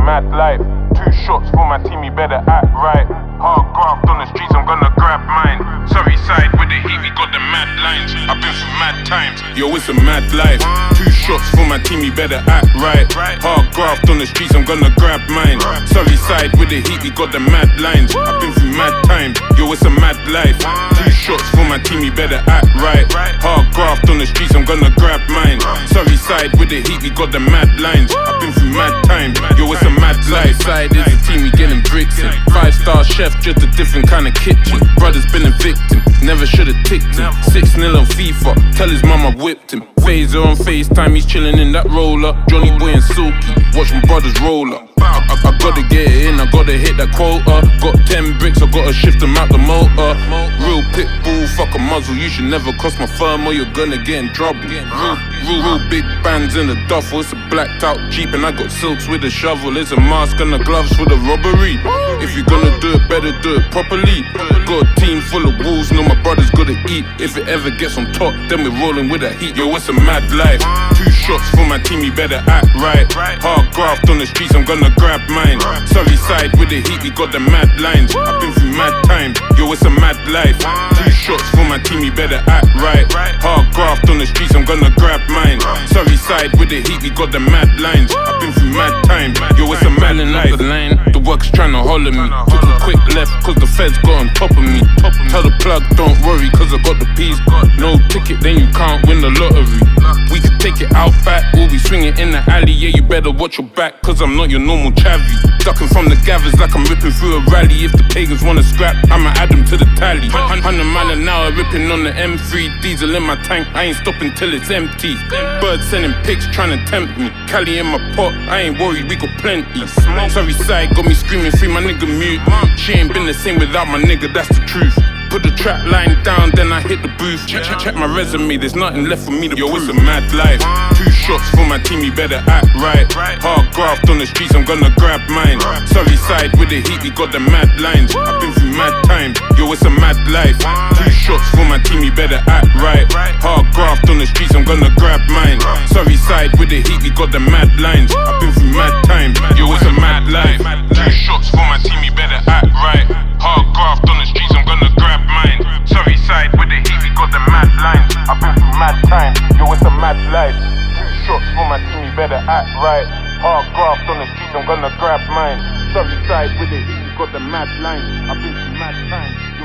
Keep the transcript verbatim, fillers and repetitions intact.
mad life. Two shots for my team, you better act right. Hard graft on the streets, I'm gonna grab mine. Sorry side with the heat, we got the mad lines. I've been through mad times, yo, it's a mad life. Two shots for my team, you better act right. Hard graft on the streets, I'm gonna grab mine. Sorry side with the heat, we got the mad lines. I've been through mad times, yo, it's a mad life. Two shots for my team, you better act right. Hard graft on the streets, I'm gonna grab mine. Sorry side with the heat, we got the mad lines. I've been through mad times, yo, it's a mad life. Side is a team, we getting bricks in. Five star chef, just a different kind of kitchen. Brother's been a victim, never should've ticked him. Six nil on FIFA, tell his mama whipped him. Phaser on FaceTime, he's chilling in that roller. Johnny Boy and Silky, watch my brothers roll up. I, I, I gotta get it in, I gotta hit that quota. Got ten bricks, I gotta shift them out the motor. Real pit bull, fuck a muzzle. You should never cross my firm or you're gonna get in trouble. Real, real, real big bands in the duffel. It's a blacked out Jeep and I got silks with a shovel. It's a mask and the gloves for the robbery. If you're gonna do it, better do it properly. Got a team full of wolves, know my brothers gotta eat. If it ever gets on top, then we're rolling with that heat. Yo, it's a mad life. Two shots for my team, you better act right. Hard graft on the streets, I'm gonna grab mine. Sorry side with the heat, we got the mad lines. I've been through mad times, yo, it's a mad life. Two shots for my team, you better act right. Hard graft on the streets, I'm gonna grab mine. Sorry side with the heat, we got the mad lines. I've been through mad times, yo, it's a mad life. The line, the work's tryna holler me. Took a quick left, cause the feds got on top of me. Tell the plug, don't worry, cause I got the peas. No ticket, then you can't win the lottery. We could take it out back, we'll be swinging in the alley. Yeah, you better watch your back, cause I'm not your normal chavvy. Ducking from the gathers like I'm ripping through a rally. If the pagans wanna scrap, I'ma add them to the tally. Hundred mile an hour ripping on the M three. Diesel in my tank, I ain't stopping till it's empty. Birds sending pics trying to tempt me. Cali in my pot, I ain't worried, we got plenty. Sorry side, got me screaming free my nigga mute. She ain't been the same without my nigga, that's the truth. Put the trap line down, then I hit the booth. Check, check, check my resume, there's nothing left for me to Yo, prove. It's a mad life. Two shots for my team, you better act right. Hard graft on the streets, I'm gonna grab mine. Sorry side with the heat, we got the mad lines. I've been through mad times, yo, it's a mad life. Two shots for my team, you better act right. Hard graft on the streets, I'm gonna grab mine. Sorry side with the heat, we got the mad lines. I've been through mad times, yo, it's a mad life. Two shots for my team, you better act right. Hard graft on the streets, I'm gonna grab mine. Sorry side with the heat, we got the mad lines. I've been through mad times, yo, it's a mad life. Two shots for my team, you better act right. Hard graft on the streets, I'm gonna grab mine. Sorry side with the heat, we got the mad lines. I've been through mad times.